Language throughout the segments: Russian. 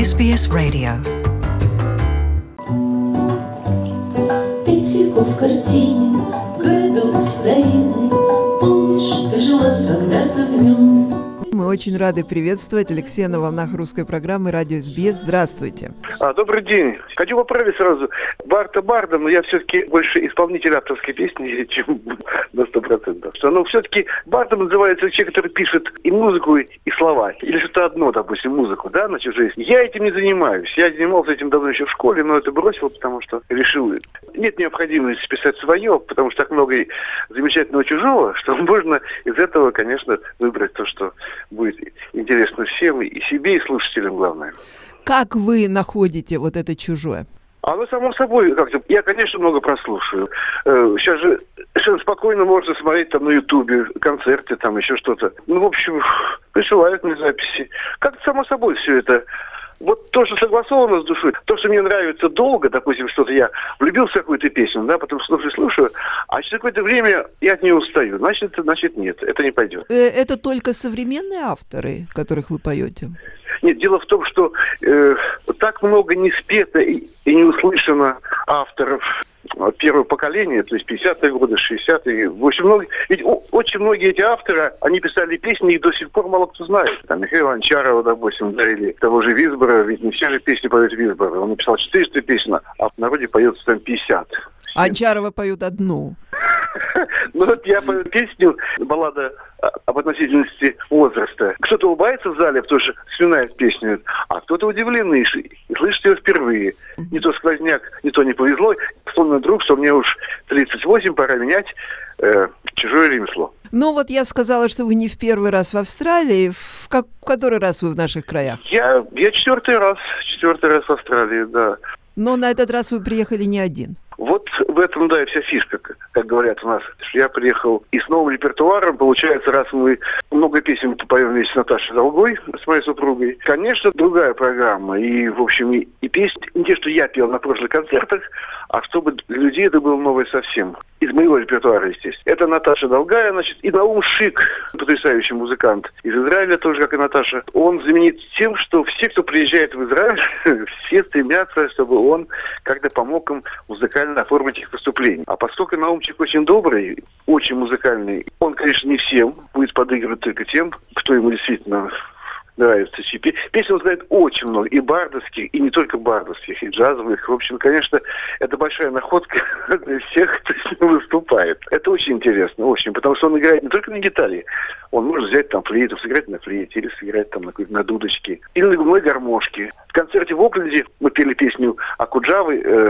SBS Radio. Петику в картине, году старинный, помнишь, ты жила когда-то в нем. Мы очень рады приветствовать Алексея на волнах русской программы «Радио СБС». Здравствуйте. Добрый день. Хочу поправить сразу. Барта бардом, но я все-таки больше исполнитель авторской песни, чем на 100%. Но все-таки бардом называется человек, который пишет и музыку, и слова. Или что-то одно, допустим, музыку, да, на чужие. Я этим не занимаюсь. Я занимался этим давно еще в школе, но это бросил, потому что решил. Нет необходимости писать свое, потому что так много замечательного чужого, что можно из этого, конечно, выбрать то, что будет интересно всем, и себе, и слушателям, главное. Как вы находите вот это чужое? Само собой, как-то. Я, конечно, много прослушаю. Сейчас же совершенно спокойно можно смотреть там на Ютубе концерты, там еще что-то. В общем, присылают мне записи. Как-то само собой все это. Вот то, что согласовано с душой, то, что мне нравится долго, допустим, что-то я влюбился в какую-то песню, да, потом слушаю, а через какое-то время я от нее устаю. Значит, нет, это не пойдет. Это только современные авторы, которых вы поете? Нет, дело в том, что так много не спето и не услышано авторов первого поколения, то есть 50-е годы, 60-е. Ведь очень многие эти авторы, они писали песни, их до сих пор мало кто знает. Там Михаила Анчарова, допустим, да, или того же Визбора, ведь не все же песни поют Визбора. Он написал 400 песен, а в народе поется там 50. Анчарова поют одну. Ну вот я пою песню, баллада об относительности возраста. Кто-то улыбается в зале, потому что вспоминает песню, а кто-то удивленный и слышит ее впервые. Не то сквозняк, не то не повезло. Вспомнил вдруг, что мне уж 38, пора менять чужое ремесло. Ну вот я сказала, что вы не в первый раз в Австралии. В который раз вы в наших краях? Я четвертый раз в Австралии, да. Но на этот раз вы приехали не один. Вот в этом, да, и вся фишка, как говорят у нас. Я приехал и с новым репертуаром. Получается, раз мы много песен поем вместе с Наташей Долгой, с моей супругой. Конечно, другая программа. И, в общем, и песни, не те, что я пел на прошлых концертах, а чтобы для людей это было новое совсем. Из моего репертуара, естественно. Это Наташа Долгая, значит, и Наум Шик, потрясающий музыкант из Израиля, тоже как и Наташа. Он знаменит тем, что все, кто приезжает в Израиль, все стремятся, чтобы он как-то помог им музыкально оформить их выступление. А поскольку Наумчик очень добрый, очень музыкальный, он, конечно, не всем будет подыгрывать, только тем, кто ему действительно нравится. Песен он знает очень много, и бардовских, и не только бардовских, и джазовых. В общем, конечно, это большая находка для всех, кто с ним выступает. Это очень интересно, очень, потому что он играет не только на гитаре, он может взять там флейту, сыграть на флейте, или сыграть там на дудочке, или на губной гармошке. В концерте в Окленде мы пели песню Акуджавы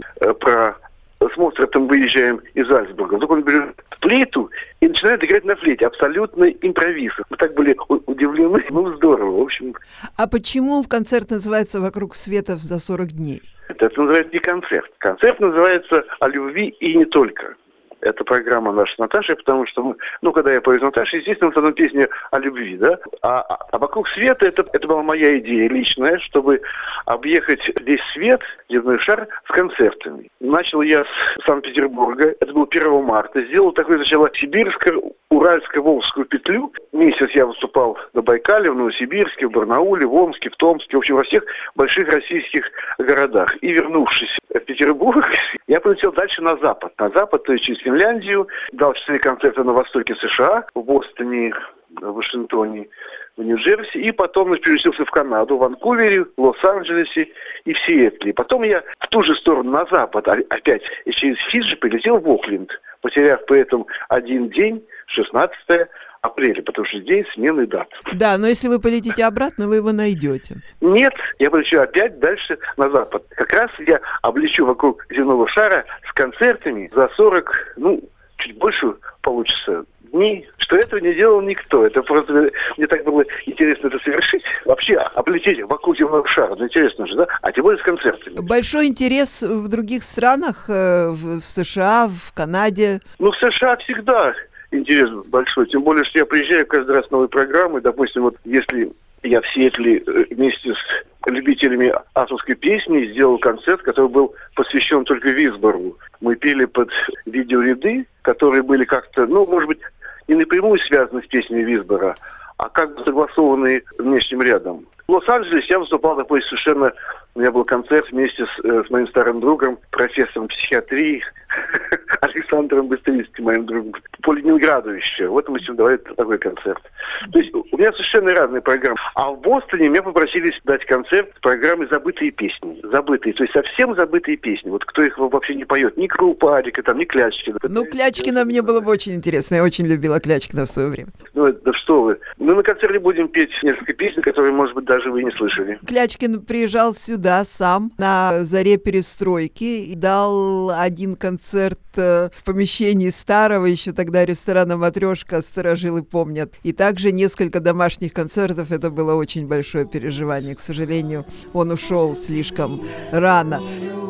про... С Моцартом выезжаем из Альцбурга. Вдруг он берет флейту и начинает играть на флейте. Абсолютно импровиз. Мы так были удивлены. Ну, здорово. В общем... А почему концерт называется «Вокруг света за 40 дней»? Это называется не концерт. Концерт называется «О любви и не только». Это программа наша с Наташей, потому что когда я пою с Наташей, естественно, в одной песне о любви, да. А «Вокруг света» это была моя идея личная, чтобы объехать весь свет, земной шар, с концертами. Начал я с Санкт-Петербурга, это было 1 марта, сделал такое сначала Сибирско-Уральско-Волжскую петлю. Месяц я выступал на Байкале, в Новосибирске, в Барнауле, в Омске, в Томске, в общем, во всех больших российских городах. И вернувшись в Петербург, я полетел дальше на запад. На запад, то есть через Финляндию, дал 4 концерта на востоке США, в Бостоне, в Вашингтоне, в Нью-Джерси, и потом переместился в Канаду, в Ванкувере, в Лос-Анджелесе и в Сиэтле. Потом я в ту же сторону, на запад, опять через Фиджи полетел в Окленд, потеряв при этом один день, 16 апреля, потому что день смены дат. Да, но если вы полетите обратно, вы его найдете. Нет, я полечу опять дальше на запад. Как раз я облечу вокруг земного шара с концертами за 40, чуть больше получится дней, что этого не делал никто. Это просто мне так было интересно это совершить. Вообще облететь вокруг земного шара, интересно же, да? А тем более с концертами. Большой интерес в других странах, в США, в Канаде? В США всегда интерес большой. Тем более, что я приезжаю каждый раз с новой программой. Допустим, вот если я в Сиэтле вместе с любителями авторской песни сделал концерт, который был посвящен только Визбору. Мы пели под видеоряды, которые были как-то, может быть, не напрямую связаны с песней Визбора, а как бы согласованные внешним рядом. В Лос-Анджелесе я выступал такой совершенно... У меня был концерт вместе с моим старым другом, профессором психиатрии Александром Быстрицким, моим другом, по Ленинграду еще. Вот мы с ним давали такой концерт. То есть у меня совершенно разные программы. А в Бостоне меня попросили дать концерт с программой «Забытые песни». Забытые, то есть совсем забытые песни. Вот кто их вообще не поет. Ни Крупа, Арика, там, ни Клячкина. Ну, Клячкина мне было бы очень интересно. Я очень любила Клячкина в свое время. Ну, да что вы. Мы на концерте будем петь несколько песен, которые, может быть, даже вы и не слышали. Клячкин приезжал сюда сам на заре перестройки и дал один концерт в помещении старого, еще тогда ресторана «Матрешка», старожилы помнят. И также несколько домашних концертов. Это было очень большое переживание. К сожалению, он ушел слишком рано.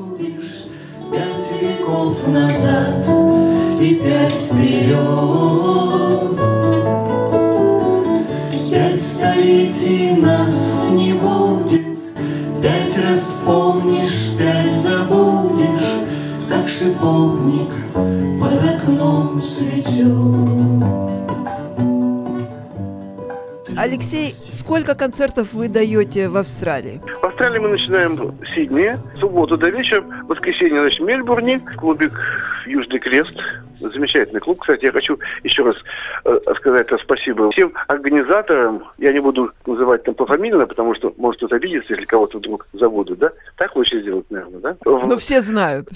5 веков назад и 5 вперед. 5 столетий нас не будет. 5 раз вспомнишь, 5 забудешь, как шиповник под окном цветет. Алексей, сколько концертов вы даете в Австралии? В Австралии мы начинаем в Сиднее, в субботу до вечера, в воскресенье, значит, в Мельбурне, клубик «Южный крест». Замечательный клуб. Кстати, я хочу еще раз сказать спасибо всем организаторам. Я не буду называть там пофамильно, потому что может кто-то обидится, если кого-то вдруг забуду, да? Так лучше сделать, наверное, да? Ну, все знают.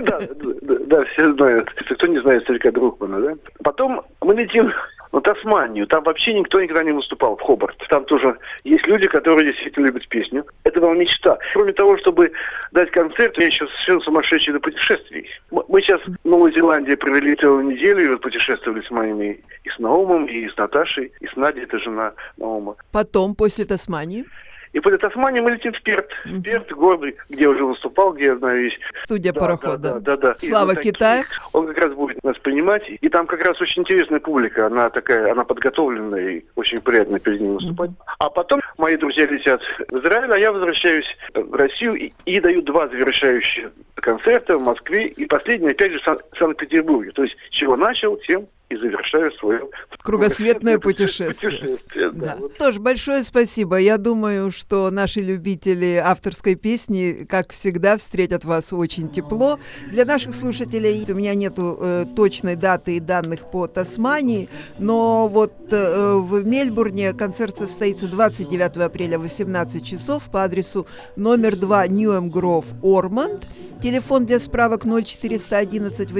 Да, все знают. Кто не знает старика Друкмана, да? Потом мы летим на Тасманию. Там вообще никто никогда не выступал, в Хобарт. Там тоже есть люди, которые действительно любят песню. Это была мечта. Кроме того, чтобы дать концерт, я еще совершенно сумасшедший до путешествий. Мы сейчас в Новой Зеландии провели целую неделю, и вот путешествовали с моими и с Наумом, и с Наташей, и с Надей, это жена Наума. Потом, после Тасмании? И после Тасмании мы летим в Перт. Перт, город, где я уже выступал, где я знаю весь. Студия «Пароход». Да. Слава Китаев. Он как раз будет нас принимать. И там как раз очень интересная публика. Она такая, она подготовленная, и очень приятно перед ним выступать. А потом мои друзья летят в Израиль, а я возвращаюсь в Россию и даю 2 завершающих концерта в Москве. И последний, опять же, в Санкт-Петербурге. То есть, с чего начал, тем и завершаю свое кругосветное путешествие. Да. Вот. Тоже большое спасибо. Я думаю, что наши любители авторской песни, как всегда, встретят вас очень тепло. Для наших слушателей у меня нету точной даты и данных по Тасмании, но вот в Мельбурне концерт состоится 29 апреля в 18 часов по адресу номер 2 Ньюэм Гров, Ормонд. Телефон для справок 0411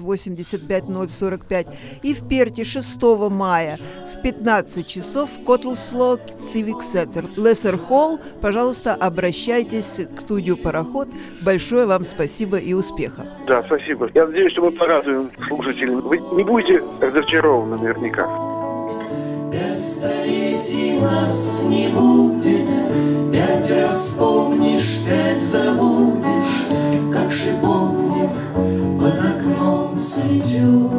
885 045. И в Перте 6 мая в 15 часов в Котлсло Civic Center, Лессер Холл. Пожалуйста, обращайтесь к студию «Пароход». Большое вам спасибо и успеха. Да, спасибо. Я надеюсь, что мы порадуем слушателей. Вы не будете разочарованы наверняка. 5 столетий нас не будет, 5 раз вспомнишь, 5 забудешь, как шиповник под окном цветет.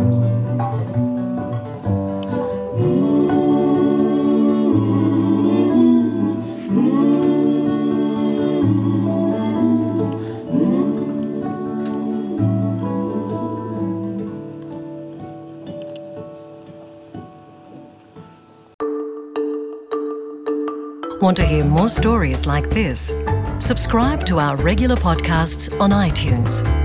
Want to hear more stories like this? Subscribe to our regular podcasts on iTunes.